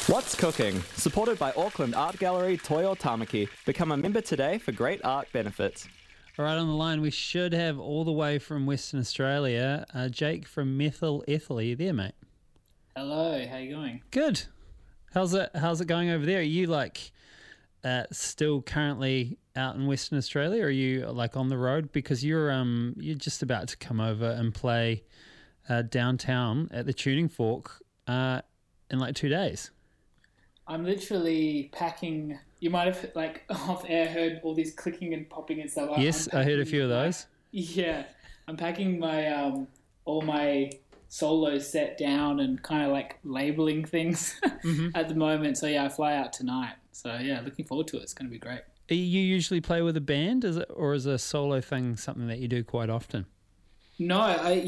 What's Cooking? Supported by Auckland Art Gallery Toyo Tamaki. Become a member today for great art benefits. All right, on the line, we should have all the way from Western Australia, Jake from Methyl Ethyl. Are you there, mate? Hello, how you going? Good. How's it going over there? Are you still currently out in Western Australia, or are you on the road? Because you're just about to come over and play downtown at the Tuning Fork in 2 days. I'm literally packing. You might have off air heard all this clicking and popping and stuff. Yes, I heard a few of those. Yeah, I'm packing my all my solo set down and kind of labeling things at the moment. So yeah, I fly out tonight. So yeah, looking forward to it. It's going to be great. You usually play with a band, or is a solo thing something that you do quite often? No,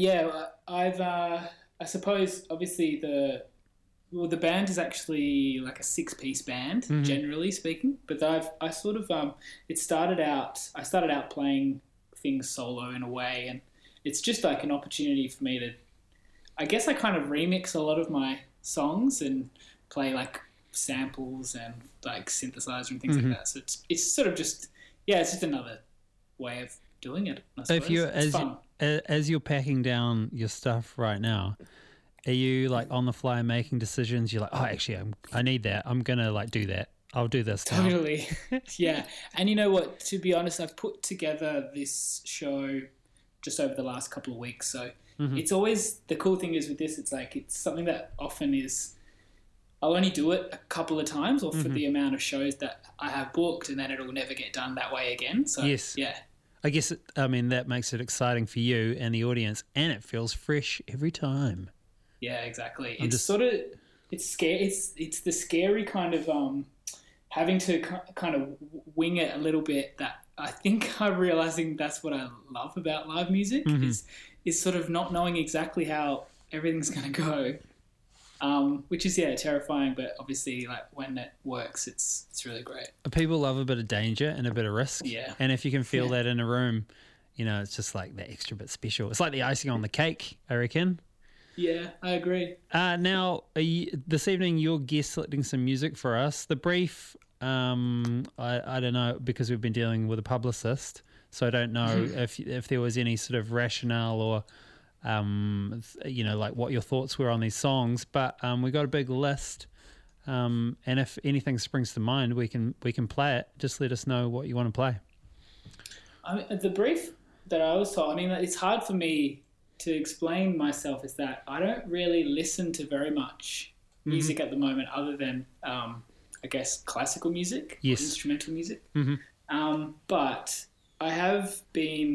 I suppose obviously the band is actually like a 6-piece band, generally speaking. But I started out playing things solo in a way, and it's just like an opportunity for me to, I guess I kind of remix a lot of my songs and play samples and synthesizer and things like that. So it's sort of just, it's just another way of doing it, I suppose. It's fun. As you're packing down your stuff right now, are you on the fly making decisions? You're oh, actually, I need that. I'm gonna do that. I'll do this. Totally. Yeah. And you know what? To be honest, I've put together this show just over the last couple of weeks. So it's always, the cool thing is with this, it's it's something that often is, I'll only do it a couple of times or for the amount of shows that I have booked, and then it'll never get done that way again. So yes. Yeah. I guess that makes it exciting for you and the audience, and it feels fresh every time. Yeah, exactly. It's scary. It's the scary kind of having to kind of wing it a little bit. That I think I'm realizing that's what I love about live music is sort of not knowing exactly how everything's going to go, which is terrifying. But obviously, when it works, it's really great. People love a bit of danger and a bit of risk. Yeah, and if you can feel that in a room, it's just that extra bit special. It's like the icing on the cake, I reckon. Yeah, I agree. Now, this evening you're guest selecting some music for us. The brief, I don't know, because we've been dealing with a publicist, so I don't know if there was any sort of rationale or, what your thoughts were on these songs. But we got a big list, and if anything springs to mind, we can play it. Just let us know what you want to play. The brief that I was told, it's hard for me to explain myself, is that I don't really listen to very much music at the moment other than, I guess, classical music or instrumental music. But I have been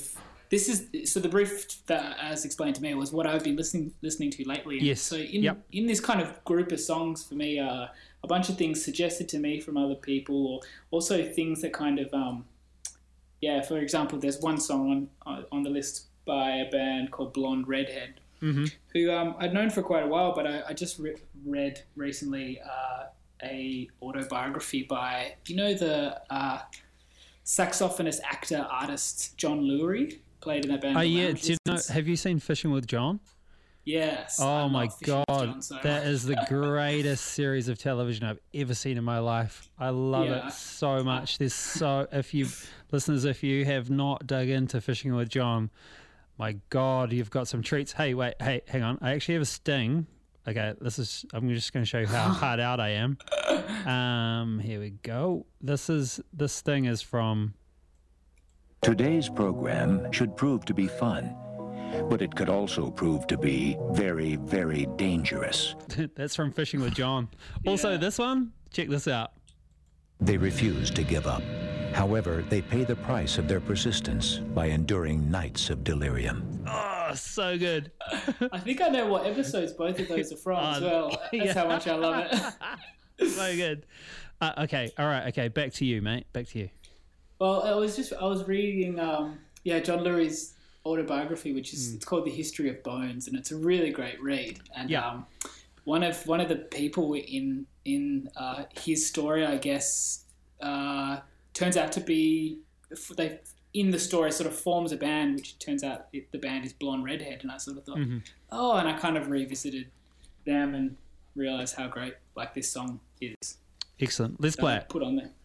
so the brief that, as explained to me, was what I've been listening to lately. Yes. So in this kind of group of songs for me, a bunch of things suggested to me from other people, or also things that kind of, for example, there's one song on the list by a band called Blonde Redhead, who I'd known for quite a while, but I just read recently a autobiography by, the saxophonist, actor, artist John Lurie, played in that band. Oh yeah, have you seen Fishing with John? Yes. Oh my God, that is the greatest series of television I've ever seen in my life. I love it so much. If you have not dug into Fishing with John, my God, you've got some treats. Hey, hang on. I actually have a sting. Okay, I'm just going to show you how hard out I am. Here we go. This sting is from... Today's program should prove to be fun, but it could also prove to be very, very dangerous. That's from Fishing with John. Also, this one, check this out. They refuse to give up. However, they pay the price of their persistence by enduring nights of delirium. Oh, so good. I think I know what episodes both of those are from as well. That's how much I love it. So good. Okay, all right. Okay, back to you, mate. Back to you. Well, I was reading, John Lurie's autobiography, which is it's called The History of Bones, and it's a really great read. And one of the people in his story, I guess, turns out to be, they in the story sort of forms a band, which turns out the band is Blonde Redhead, and I sort of thought, and I kind of revisited them, and realise how great like this song is. Excellent. Let's play it. Put on there.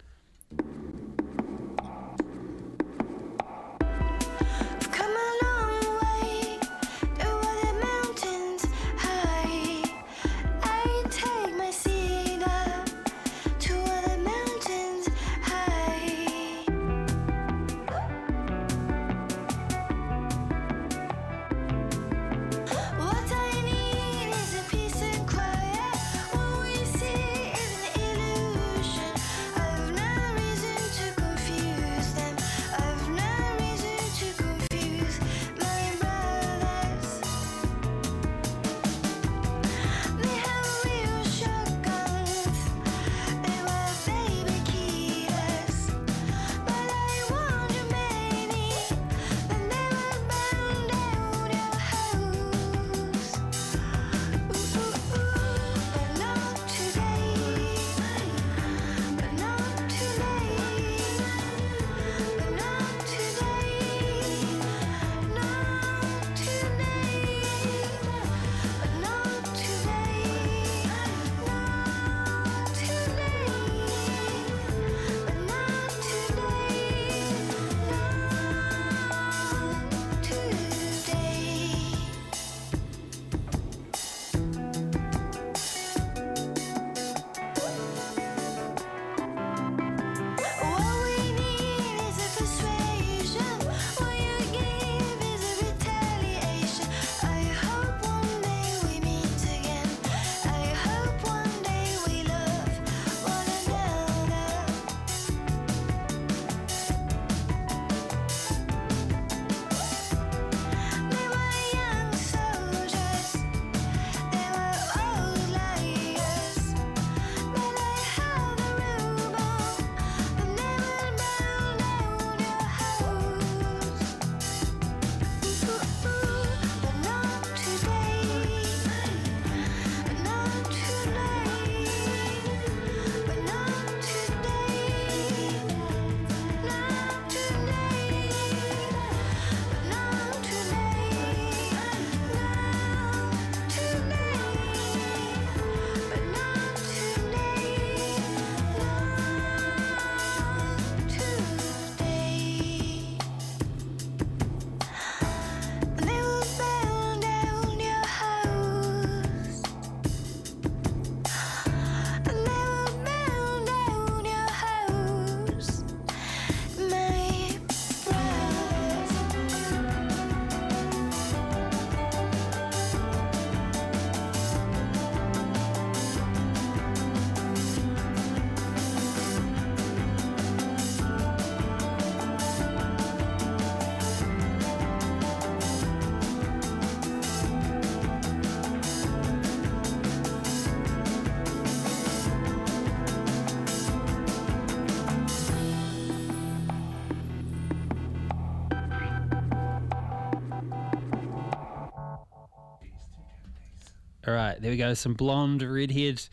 All right, there we go. Some blonde redhead,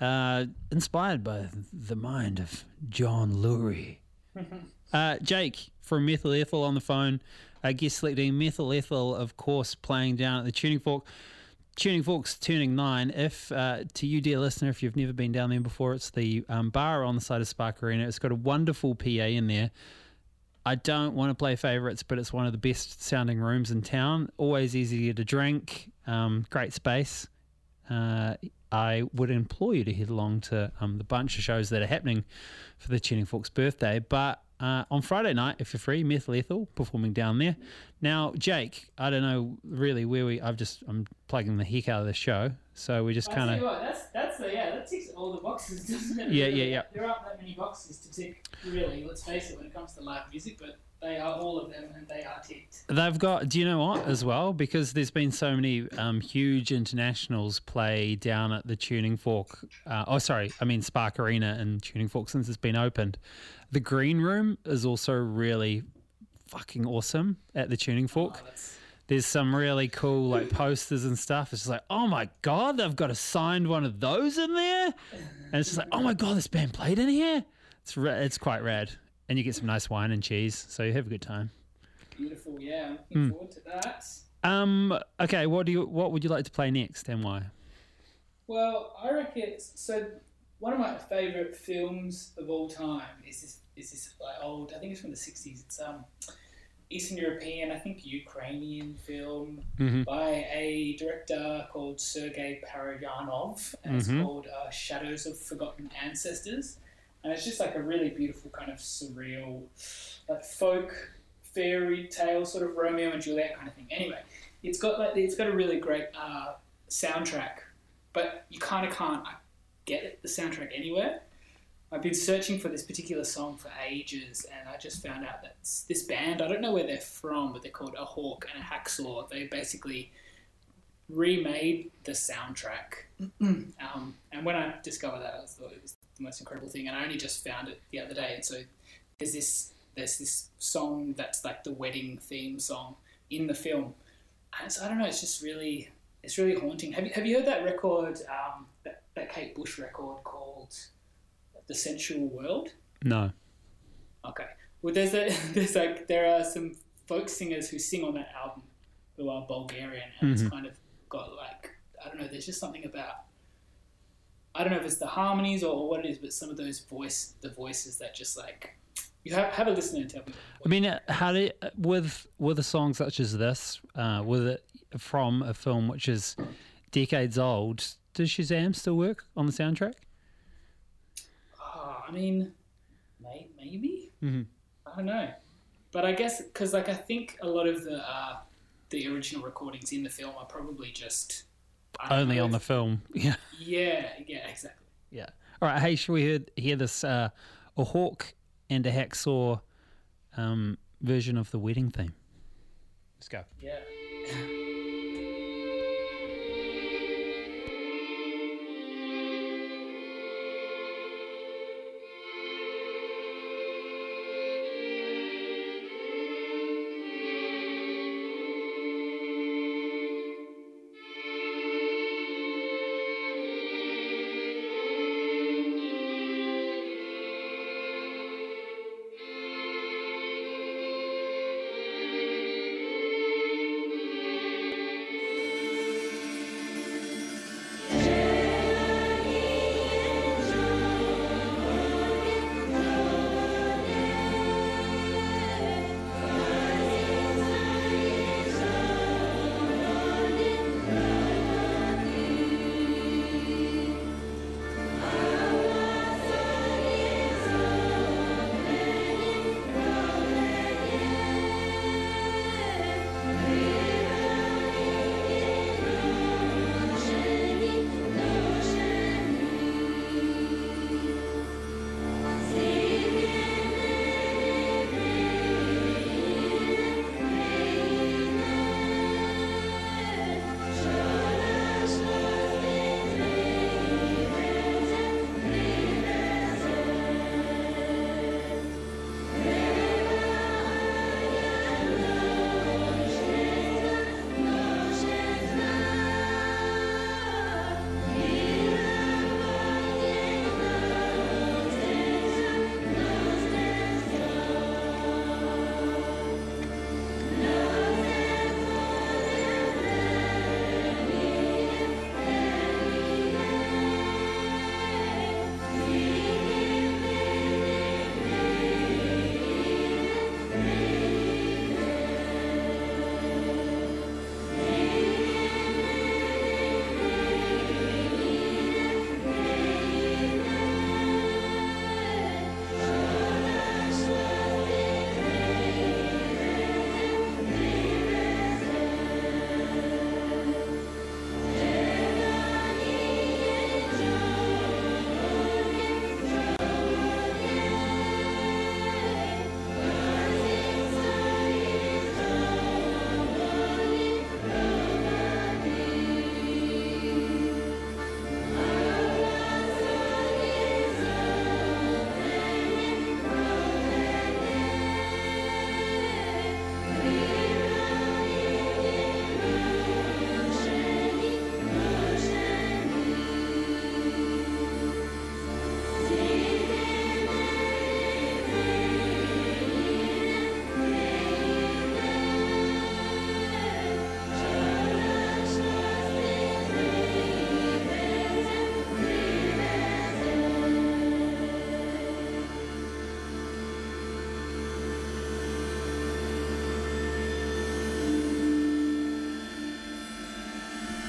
inspired by the mind of John Lurie. Jake from Methyl Ethel on the phone. Guest selecting Methyl Ethel, of course, playing down at the Tuning Fork. Tuning Fork's turning 9. If to you, dear listener, if you've never been down there before, it's the bar on the side of Spark Arena. It's got a wonderful PA in there. I don't want to play favourites, but it's one of the best sounding rooms in town. Always easy to drink. Great space. I would implore you to head along to the bunch of shows that are happening for the Tuning Fork's birthday. But on Friday night, if you're free, Methyl Ethel performing down there. Now, Jake, I don't know really where I'm plugging the heck out of the show, so we just kind of. That ticks all the boxes, doesn't it? Yeah. There aren't that many boxes to tick, really. Let's face it, when it comes to live music, but they are all of them, and they are ticked. They've got, do you know what, as well? Because there's been so many huge internationals play down at the Tuning Fork. Spark Arena and Tuning Fork since it's been opened. The Green Room is also really fucking awesome at the Tuning Fork. There's some really cool like posters and stuff. It's just like, oh my God, they've got a signed one of those in there. And it's just like, oh my God, this band played in here. It's quite rad. And you get some nice wine and cheese, so you have a good time. Beautiful, yeah. I'm looking forward to that. Okay, what would you like to play next and why? Well, I reckon so. One of my favourite films of all time is this like old. I think it's from the 60s. It's Eastern European, I think Ukrainian film by a director called Sergei Parajanov, and it's called Shadows of Forgotten Ancestors, and it's just like a really beautiful kind of surreal, like folk fairy tale sort of Romeo and Juliet kind of thing. Anyway, it's got a really great soundtrack, but you kind of can't get the soundtrack anywhere. I've been searching for this particular song for ages, and I just found out that this band, I don't know where they're from, but they're called A Hawk and a Hacksaw. They basically remade the soundtrack. And when I discovered that, I thought it was the most incredible thing, and I only just found it the other day. And so there's this song that's like the wedding theme song in the film. And so I don't know, it's really haunting. Have you heard that record, that Kate Bush record called The Sensual World? No. Okay. Well, there are some folk singers who sing on that album who are Bulgarian, and it's kind of got like, I don't know, there's just something about, I don't know if it's the harmonies or what it is, but some of those the voices that just like, you have a listen and tell me. I mean, how do with a song such as this, with it from a film which is decades old, does Shazam still work on the soundtrack? I mean, maybe. I don't know, but I guess because like I think a lot of the original recordings in the film are probably just only on the film. Yeah. Yeah, exactly. Yeah. All right. Hey, should we hear this A Hawk and a Hacksaw version of the wedding theme? Let's go. Yeah.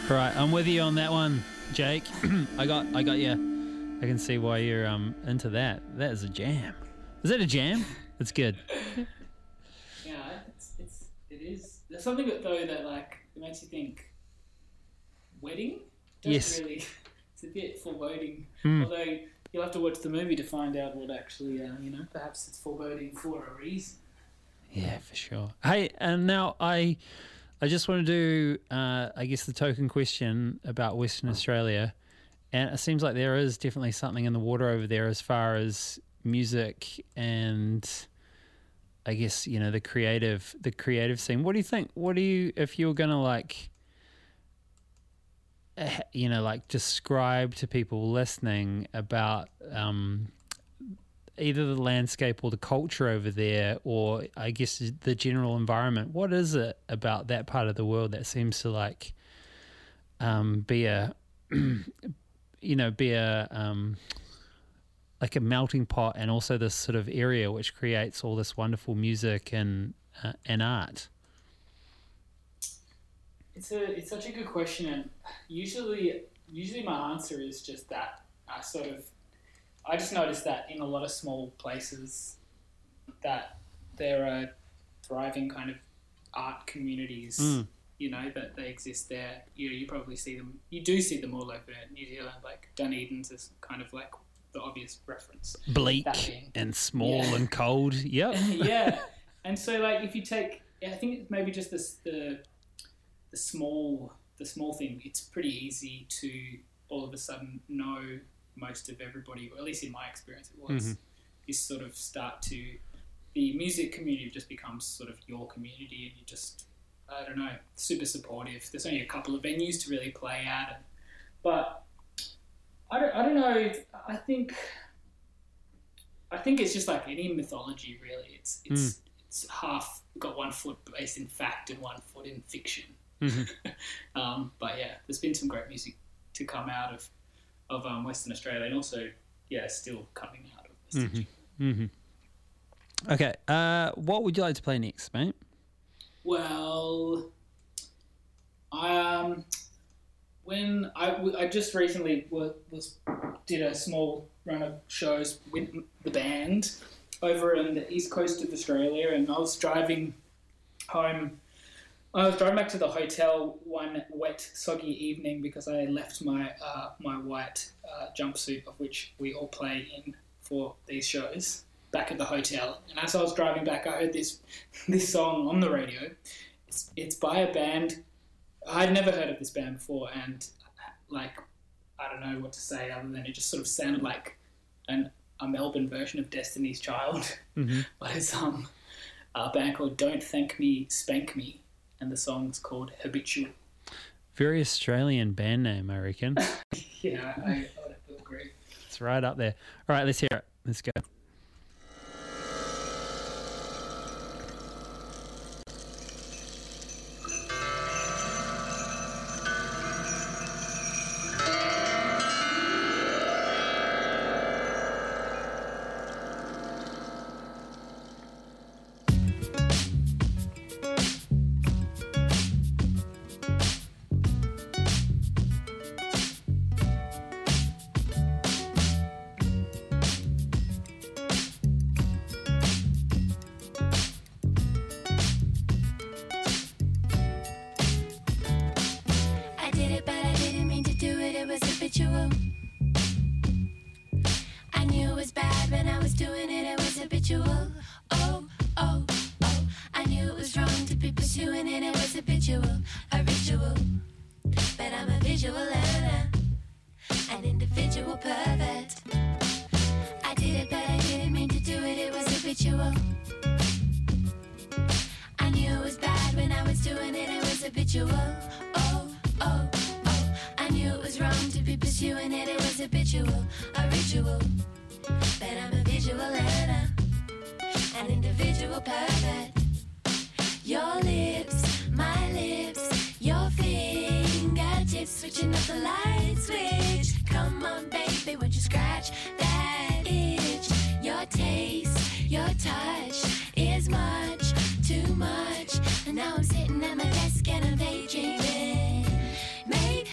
All right, I'm with you on that one, Jake. I got you. I can see why you're into that. That is a jam. Is that a jam? It's good. Yeah, it is. There's something though that like it makes you think. Wedding? Yes. Really, it's a bit foreboding. Although you'll have to watch the movie to find out what actually, perhaps it's foreboding for a reason. Yeah, for sure. Hey, and now I just want to do, I guess, the token question about Western Australia. And it seems like there is definitely something in the water over there as far as music and, I guess, the creative scene. What do you think? If you were going to describe to people listening about either the landscape or the culture over there, or I guess the general environment, what is it about that part of the world that seems to be a like a melting pot, and also this sort of area which creates all this wonderful music and art? It's such a good question, and usually my answer is just that I just noticed that in a lot of small places that there are thriving kind of art communities, that they exist there. You probably see them. You do see them all over New Zealand. Like Dunedin's is kind of like the obvious reference. Bleak and small and cold. Yep. Yeah, and so if you take, I think it's maybe just the small thing. It's pretty easy to all of a sudden know most of everybody, or at least in my experience it was. You sort of start to, the music community just becomes sort of your community, and you just, I don't know, super supportive. There's only a couple of venues to really play at, but I don't know. I think it's just like any mythology, really. It's half got one foot based in fact and one foot in fiction. But yeah, there's been some great music to come out of Western Australia, and also still coming out of West Australia. Okay, what would you like to play next, mate? Well, when I just recently did a small run of shows with the band over in the east coast of Australia, and I was driving home. I was driving back to the hotel one wet, soggy evening because I left my white jumpsuit, of which we all play in for these shows, back at the hotel. And as I was driving back, I heard this song on the radio. It's by a band. I'd never heard of this band before, and I don't know what to say other than it just sort of sounded like a Melbourne version of Destiny's Child. But it's a band called Don't Thank Me, Spank Me. And the song's called Habitual. Very Australian band name, I reckon. Yeah, I would have to agree. It's right up there. All right, let's hear it. Let's go. Now I'm sitting at my desk and I'm daydreaming. Make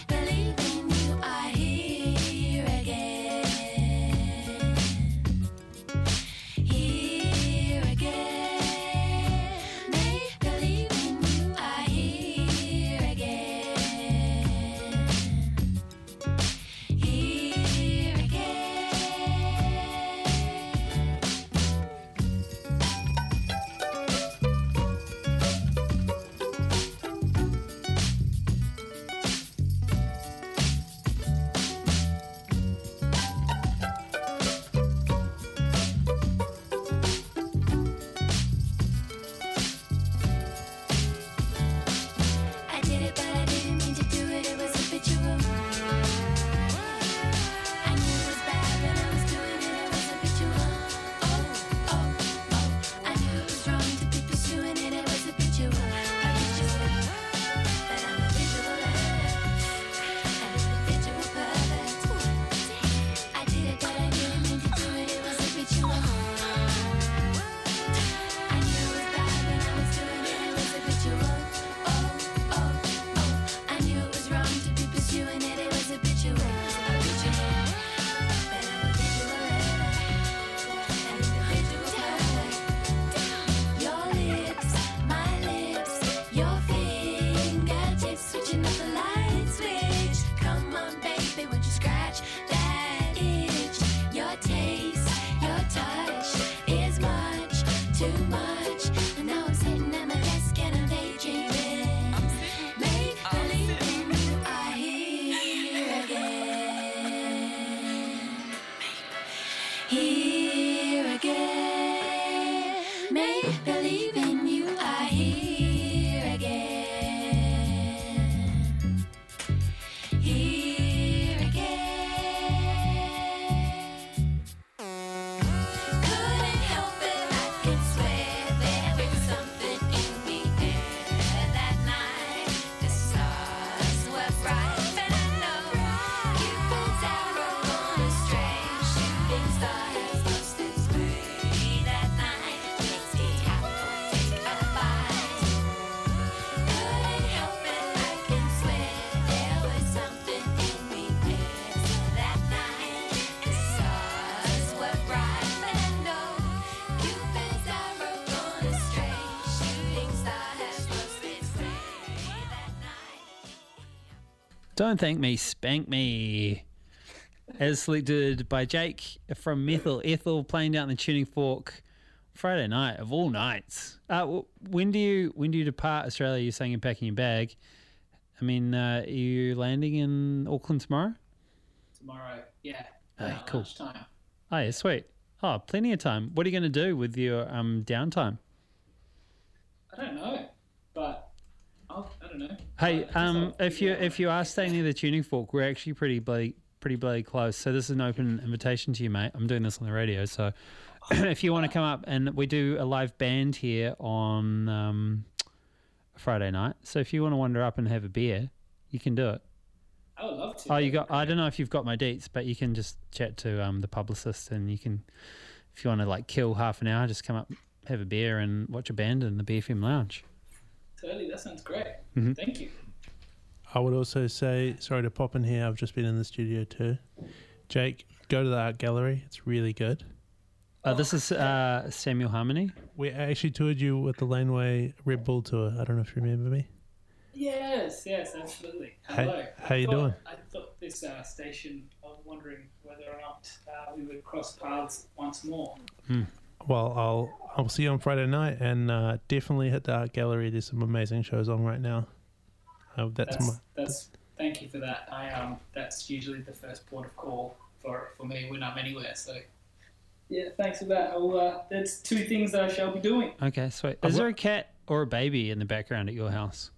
Don't Thank Me, Spank Me. As selected by Jake from Methyl Ethel, playing down the tuning fork Friday night of all nights. When do you depart Australia? You're saying you're packing your bag. I mean, are you landing in Auckland tomorrow? Tomorrow, yeah. Hey, cool. Lunchtime. Oh, yeah, sweet. Oh, plenty of time. What are you going to do with your downtime? I don't know, but I don't know. Hey, if you are staying near the tuning fork, we're actually pretty bloody close. So this is an open invitation to you, mate. I'm doing this on the radio, so if you want to come up, and we do a live band here on Friday night. So if you want to wander up and have a beer, you can do it. I would love to. I don't know if you've got my deets, but you can just chat to the publicist, and you can, if you want to like kill half an hour, just come up, have a beer, and watch a band in the BFM lounge. Totally, that sounds great. Mm-hmm. Thank you. I would also say, sorry to pop in here, I've just been in the studio too. Jake, go to the art gallery. It's really good. This is Samuel Harmony. We actually toured you with the Laneway Red Bull tour. I don't know if you remember me. Yes, absolutely. Hello. How you doing? I thought this station, I was wondering whether or not we would cross paths once more. Well, I'll see you on Friday night, and definitely hit the art gallery. There's some amazing shows on right now. That's thank you for that. That's usually the first port of call for me when I'm anywhere. So yeah, thanks for that. That's two things that I shall be doing. Okay, sweet. Is there a cat or a baby in the background at your house?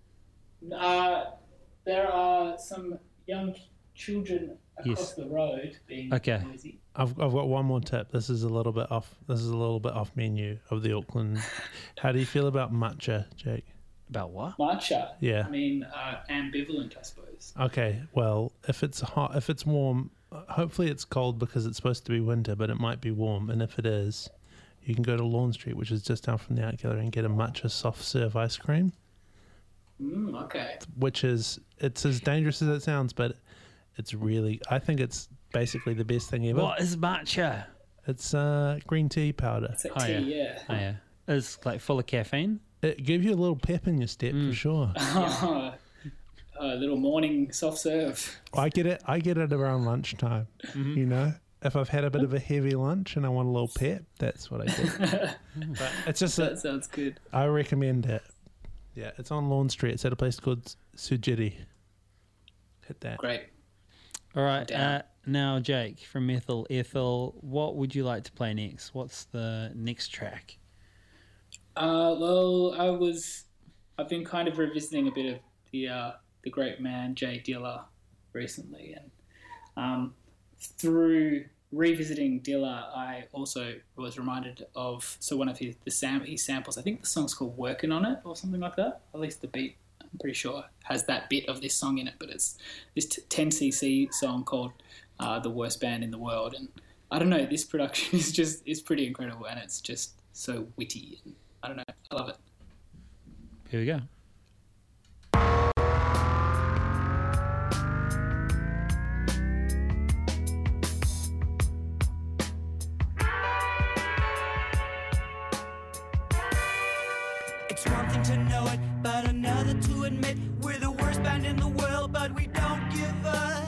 There are some young children across the road being noisy. I've got one more tip. This is a little bit off menu of the Auckland. How do you feel about matcha, Jake? About what? Matcha. Yeah. I mean, ambivalent, I suppose. Okay. Well, if it's hot, if it's warm, hopefully it's cold because it's supposed to be winter, but it might be warm. And if it is, you can go to Lawn Street, which is just down from the art gallery, and get a matcha soft serve ice cream. Okay. Which is, it's as dangerous as it sounds, but it's really, I think it's basically the best thing ever. What is matcha? It's green tea powder. It's like tea, yeah. Oh, yeah. It's like full of caffeine. It gives you a little pep in your step for sure. A little morning soft serve. I get it around lunchtime. You know, if I've had a bit of a heavy lunch and I want a little pep, that's what I do. But it's just that sounds good. I recommend it. Yeah, it's on Lawn Street. It's at a place called Sujiri. Hit that. Great. All right. Now, Jake from Methyl Ethel, what would you like to play next? What's the next track? Well, I've been kind of revisiting a bit of the great man Jay Dilla recently, and through revisiting Dilla, I also was reminded of one of his samples. I think the song's called "Working on It" or something like that. At least the beat, I'm pretty sure, has that bit of this song in it. But it's this 10cc song called "The Worst Band in the World," and I don't know. This production is pretty incredible, and it's just so witty. And I don't know. I love it. Here we go. It's one thing to know it, but another to admit we're the worst band in the world, but we don't give up.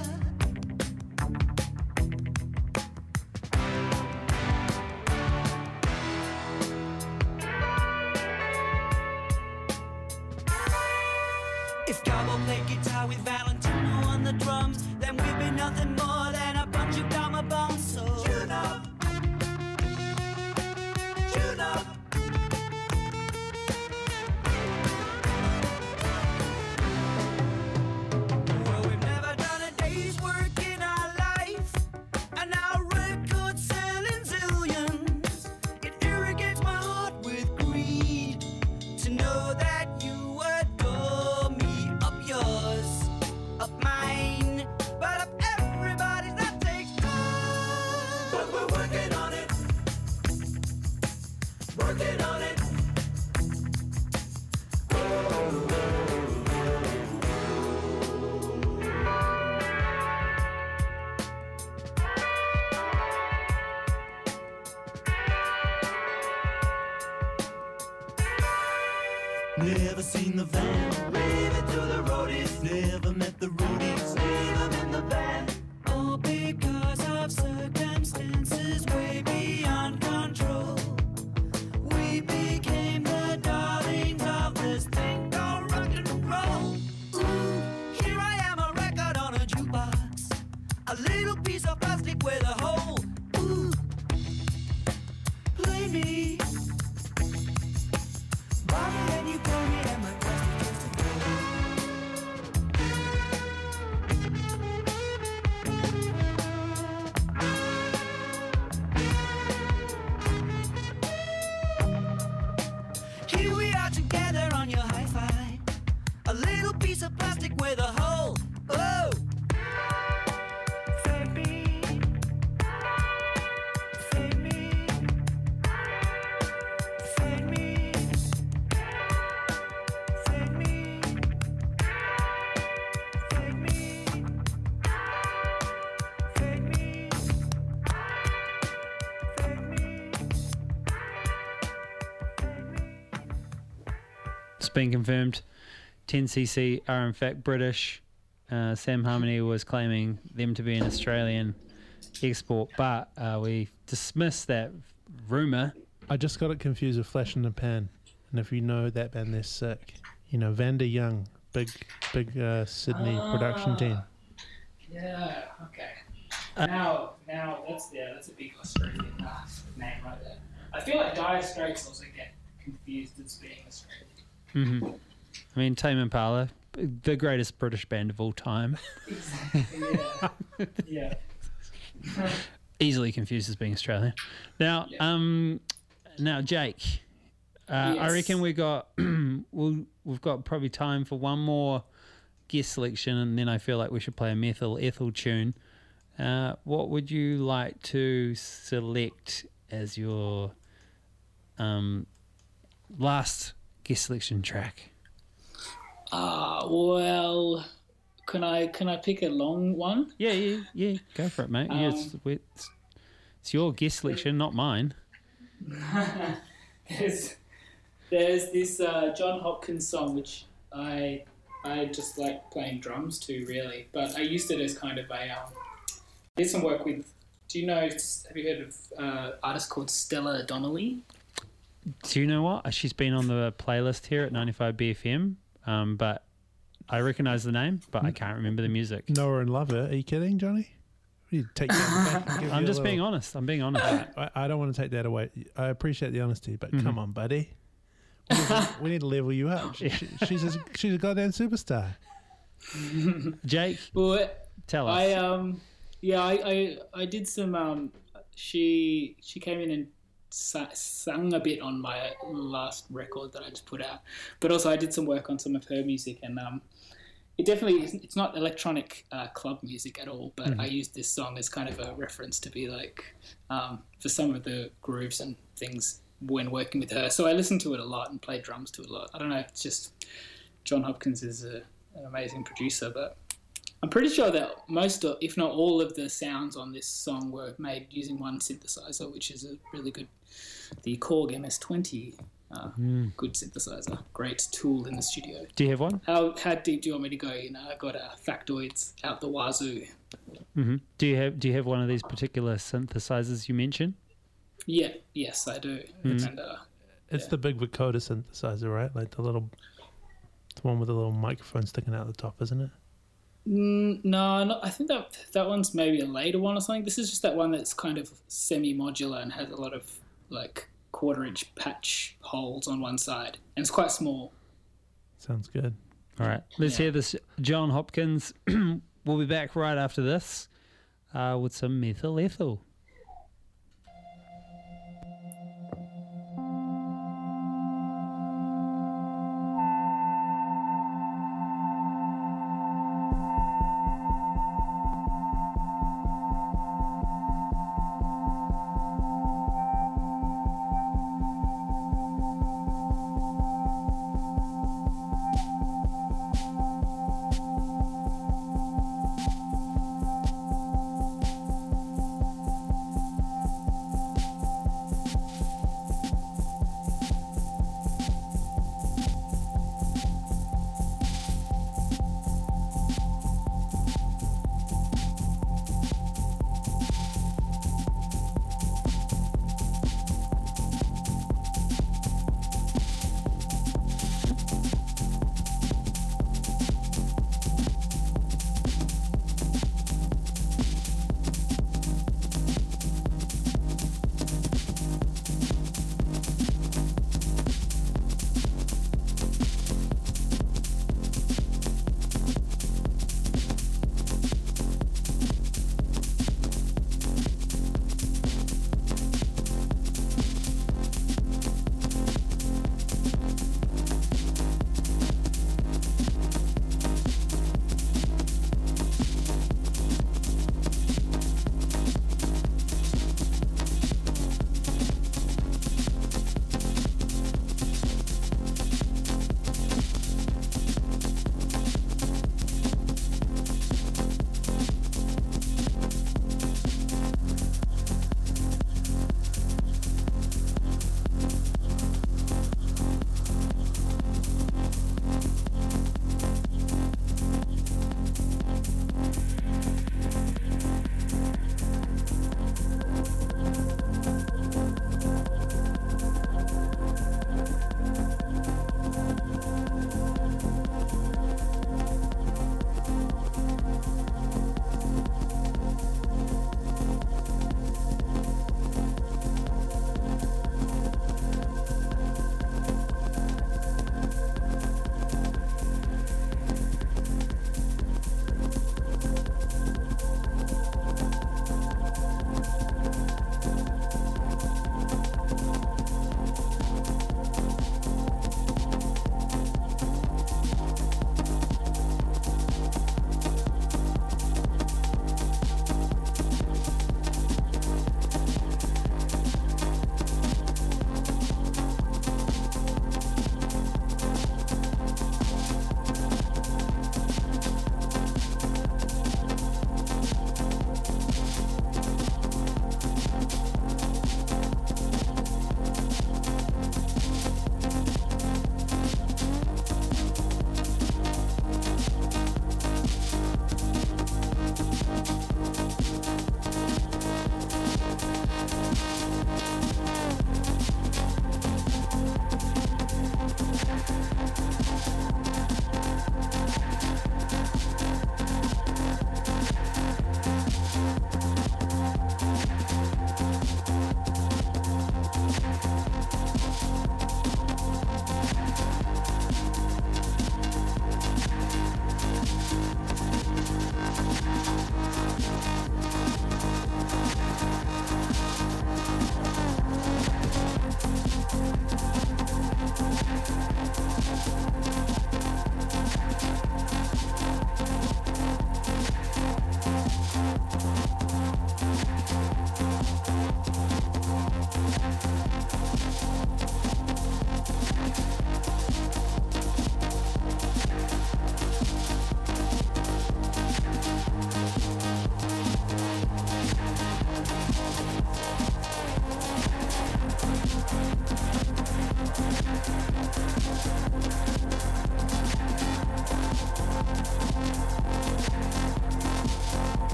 If Gabo played guitar with Valentino on the drums, then we'd be nothing more than a bunch of Dharma bombs. So tune up, tune up. Well, we've never done it Never seen the van. Leave it to the roadies. Never met the roadies. Leave them in the van. All because of circumstances way beyond control. We became the darlings of this thing called rock and roll. Ooh, here I am, a record on a jukebox. A little piece of plastic with a hole. Ooh, play me. Bobby, and you call me and my plastic just a Here we are together on your hi-fi. A little piece of plastic with a hole. Oh! Save me. Save me. Save me. Save me. Save me. Save me. Save me. It's been confirmed. 10cc are in fact British. Sam Harmony was claiming them to be an Australian export, but we dismissed that rumour. I just got it confused with Flash in the Pan. And if you know that band, they're sick. You know, Vander Young, big Sydney production team. Yeah. Okay. Now that's a big Australian name right there. I feel like Dire Straits also get confused as being Australian. Mm-hmm. I mean, Tame Impala, the greatest British band of all time. Exactly. Yeah. Easily confused as being Australian. Now, now Jake, I Yes. reckon we've got probably time for one more guest selection, and then I feel like we should play a Methyl Ethel tune. What would you like to select as your last guest selection track? Well, can I pick a long one? Yeah. Go for it, mate. It's your guest selection, not mine. There's this John Hopkins song which I just like playing drums to, really, but I used it as kind of a did some work with. Do you know? Have you heard of an artist called Stella Donnelly? Do you know what? She's been on the playlist here at 95 BFM, but I recognise the name, but I can't remember the music. Noah and Lover. Are you kidding, Johnny? You take that back and give I'm you just a being little- honest. I'm being honest. I don't want to take that away. I appreciate the honesty, but Mm-hmm. come on, buddy. We need to level you up. She's a goddamn superstar. Jake, Well, tell us. I did some. She came in and sang a bit on my last record that I just put out, but also I did some work on some of her music, and it definitely it's not electronic club music at all, but I used this song as kind of a reference to be like for some of the grooves and things when working with her. So I listened to it a lot and played drums to it a lot. I don't know, it's just John Hopkins is an amazing producer, but I'm pretty sure that most, if not all, of the sounds on this song were made using one synthesizer, which is a really good, the Korg MS-20, good synthesizer, great tool in the studio. Do you have one? How deep do you want me to go? You know, I got factoids out the wazoo. Mm-hmm. Do you have one of these particular synthesizers you mentioned? Yeah, yes, I do. And It's the big vocoder synthesizer, right? Like the one with the little microphone sticking out the top, isn't it? no, I think that one's maybe a later one or something. This is just that one that's kind of semi-modular and has a lot of like 1/4-inch patch holes on one side, and it's quite small. Sounds good. All right, let's hear this. John Hopkins. We'll be back right after this with some Methyl Ethel.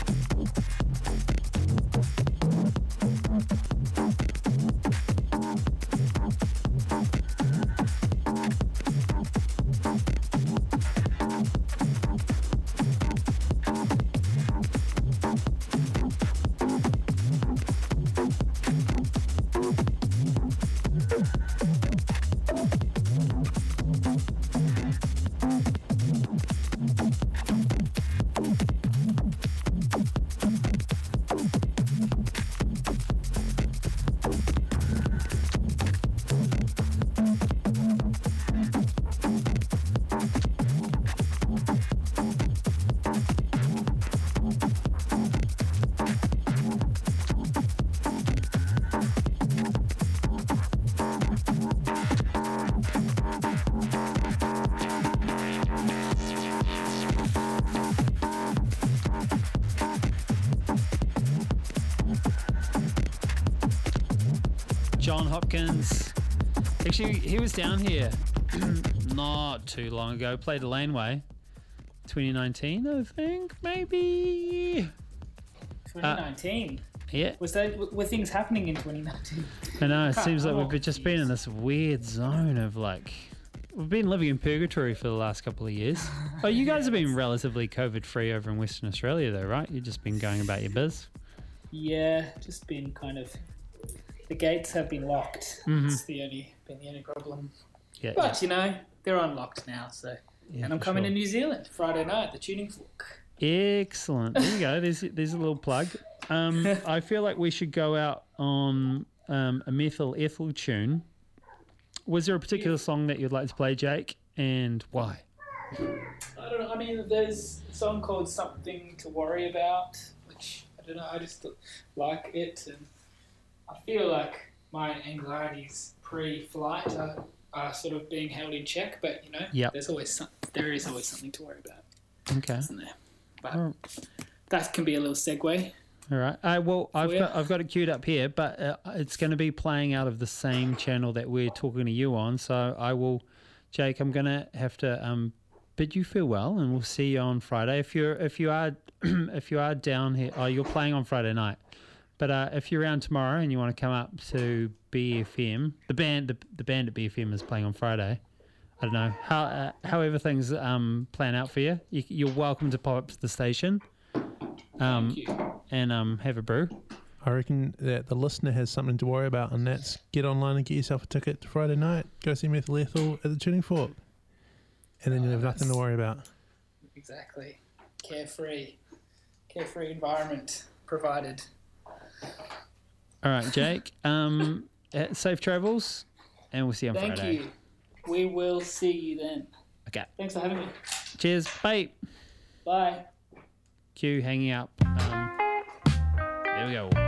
John Hopkins. Actually, he was down here not too long ago. Played the Laneway. 2019, I think, maybe. 2019. Yeah. Were things happening in 2019? I know. It seems like we've just been in this weird zone of like. We've been living in purgatory for the last couple of years. Oh, you guys have been relatively COVID-free over in Western Australia, though, right? You've just been going about your biz. Yeah, just been kind of. The gates have been locked. It's been the only problem. Yeah. But you know, they're unlocked now. So, Yeah, and I'm for coming sure. to New Zealand Friday night. The Tuning Fork. Excellent. There you go. There's a little plug. I feel like we should go out on a methyl ethyl tune. Was there a particular song that you'd like to play, Jake, and why? I don't know. I mean, there's a song called "Something to Worry About," which I don't know. I just like it, and I feel like my anxieties pre-flight are sort of being held in check. But you know, Yep. there is always something to worry about, Okay. isn't there? But All that can be a little segue. All right. Well, I've you. got it queued up here, but it's going to be playing out of the same channel that we're talking to you on. So I will, Jake. I'm going to have to bid you farewell, and we'll see you on Friday. If you are if you are down here, you're playing on Friday night. But if you're around tomorrow and you want to come up to BFM, the band at BFM is playing on Friday. I don't know however things plan out for you. You're welcome to pop up to the station. Thank you. And have a brew. I reckon that the listener has something to worry about, and that's get online and get yourself a ticket to Friday night. Go see Methyl Ethel at the Tuning Fork. And then you'll have nothing to worry about. Exactly. Carefree environment provided. All right, Jake. Safe travels, and we'll see you on Thank Friday. you. We will see you then. Okay. Thanks for having me. Cheers. Bye. Bye. Q hanging up. There we go.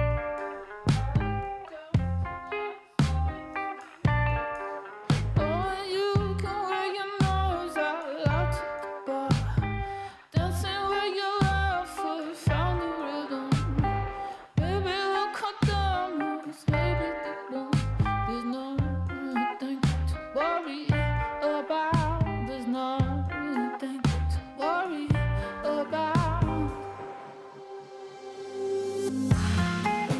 Oh, you can wear your nose out loud to the bar, dancing with your love for you found the rhythm. Maybe we'll cut the moves, maybe they won't. There's nothing to worry about. There's nothing to worry about.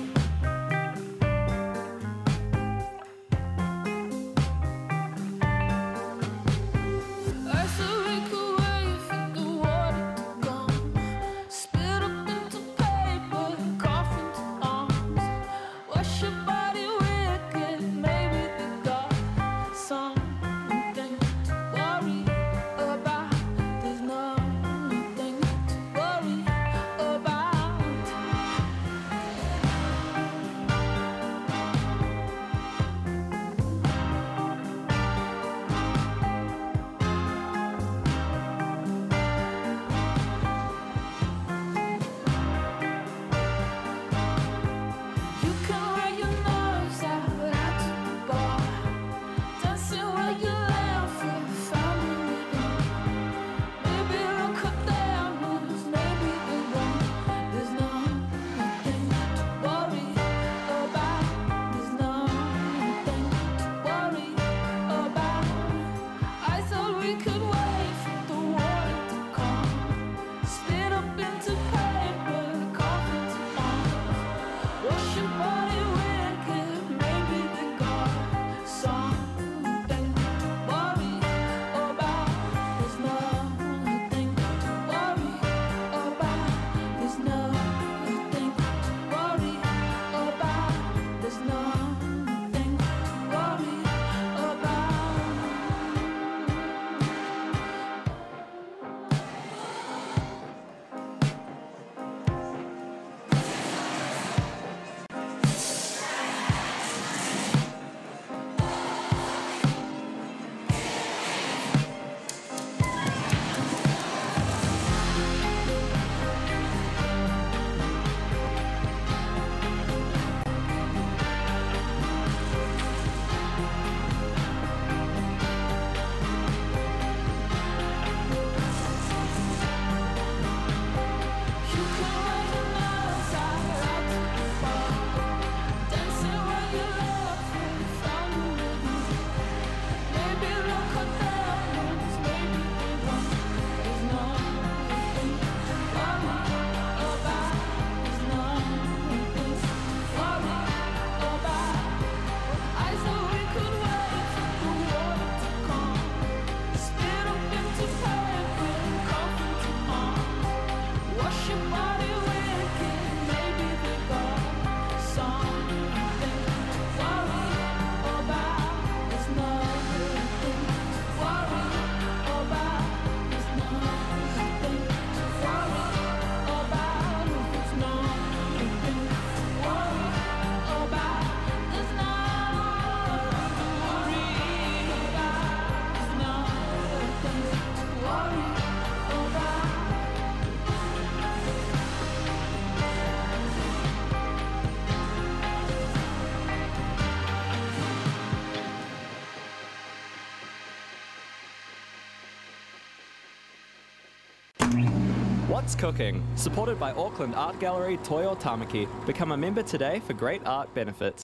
What's Cooking? Supported by Auckland Art Gallery Toi o Tamaki. Become a member today for great art benefits.